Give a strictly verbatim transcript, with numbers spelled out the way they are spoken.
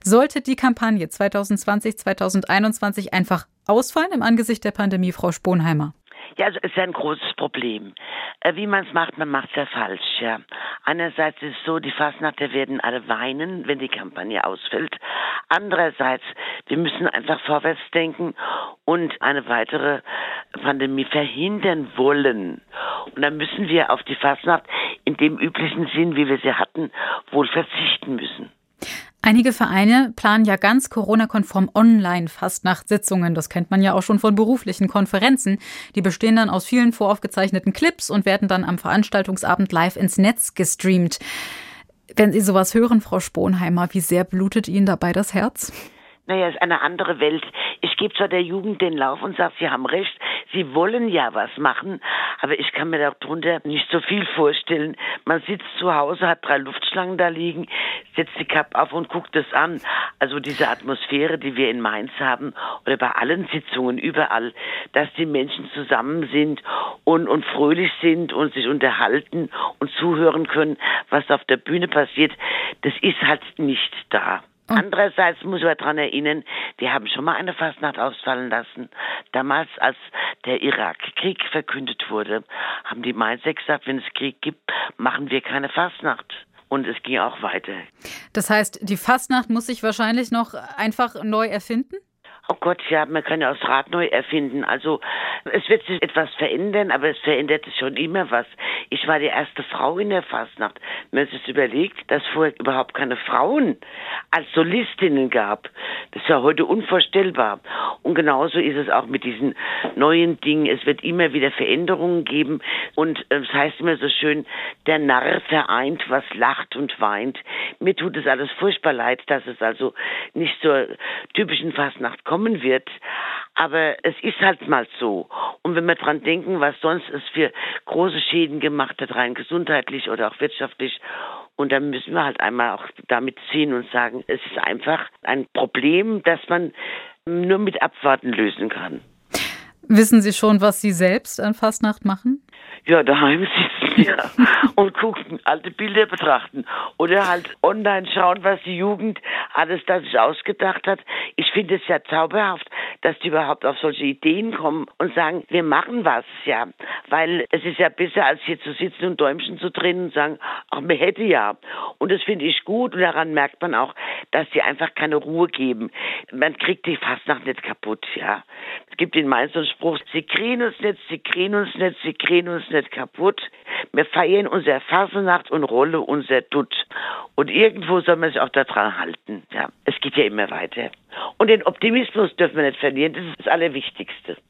Sollte die Kampagne zwanzig zwanzig, zwanzig einundzwanzig einfach ausfallen im Angesicht der Pandemie, Frau Sponheimer? Ja, also es ist ja ein großes Problem. Äh, wie man es macht, man macht es ja falsch, ja. Einerseits ist es so, die Fasnachter werden alle weinen, wenn die Kampagne ausfällt. Andererseits, wir müssen einfach vorwärts denken und eine weitere Pandemie verhindern wollen. Und dann müssen wir auf die Fasnacht in dem üblichen Sinn, wie wir sie hatten, wohl verzichten müssen. Einige Vereine planen ja ganz Corona-konform Online-Fastnachtssitzungen. Das kennt man ja auch schon von beruflichen Konferenzen. Die bestehen dann aus vielen voraufgezeichneten Clips und werden dann am Veranstaltungsabend live ins Netz gestreamt. Wenn Sie sowas hören, Frau Sponheimer, wie sehr blutet Ihnen dabei das Herz? Naja, es ist eine andere Welt. Ich gebe zwar der Jugend den Lauf und sage, sie haben recht, sie wollen ja was machen, aber ich kann mir darunter nicht so viel vorstellen. Man sitzt zu Hause, hat drei Luftschlangen da liegen, setzt die Kappe auf und guckt es an. Also diese Atmosphäre, die wir in Mainz haben oder bei allen Sitzungen überall, dass die Menschen zusammen sind und, und fröhlich sind und sich unterhalten und zuhören können, was auf der Bühne passiert, das ist halt nicht da. Andererseits muss ich daran erinnern, wir haben schon mal eine Fastnacht ausfallen lassen. Damals, als der Irakkrieg verkündet wurde, haben die Mainzer gesagt, wenn es Krieg gibt, machen wir keine Fastnacht. Und es ging auch weiter. Das heißt, die Fastnacht muss sich wahrscheinlich noch einfach neu erfinden? Oh Gott, ja, man kann ja das Rad neu erfinden. Also es wird sich etwas verändern, aber es verändert sich schon immer was. Ich war die erste Frau in der Fastnacht. Wenn man sich überlegt, dass vorher überhaupt keine Frauen als Solistinnen gab. Das ist ja heute unvorstellbar. Und genauso ist es auch mit diesen neuen Dingen. Es wird immer wieder Veränderungen geben. Und es das heißt immer so schön, der Narr vereint, was lacht und weint. Mir tut es alles furchtbar leid, dass es also nicht zur typischen Fastnacht kommt wird, aber es ist halt mal so. Und wenn wir dran denken, was sonst es für große Schäden gemacht hat, rein gesundheitlich oder auch wirtschaftlich, und dann müssen wir halt einmal auch damit ziehen und sagen, es ist einfach ein Problem, das man nur mit Abwarten lösen kann. Wissen Sie schon, was Sie selbst an Fastnacht machen? Ja, daheim sitzen wir und gucken, alte Bilder betrachten oder halt online schauen, was die Jugend alles da sich ausgedacht hat. Ich finde es ja zauberhaft, dass die überhaupt auf solche Ideen kommen und sagen, wir machen was, ja. Weil es ist ja besser, als hier zu sitzen und Däumchen zu drehen und sagen, ach, mir hätte ja. Und das finde ich gut und daran merkt man auch, dass die einfach keine Ruhe geben. Man kriegt die Fastnacht nicht kaputt, ja. Es gibt in Mainz so einen Spruch, sie kriegen uns nicht, sie kriegen uns nicht, sie kriegen uns nicht kaputt. Wir feiern unsere Fasnacht und rolle unser Dutt. Und irgendwo soll man sich auch daran halten. Ja, es geht ja immer weiter. Und den Optimismus dürfen wir nicht verlieren, das ist das Allerwichtigste.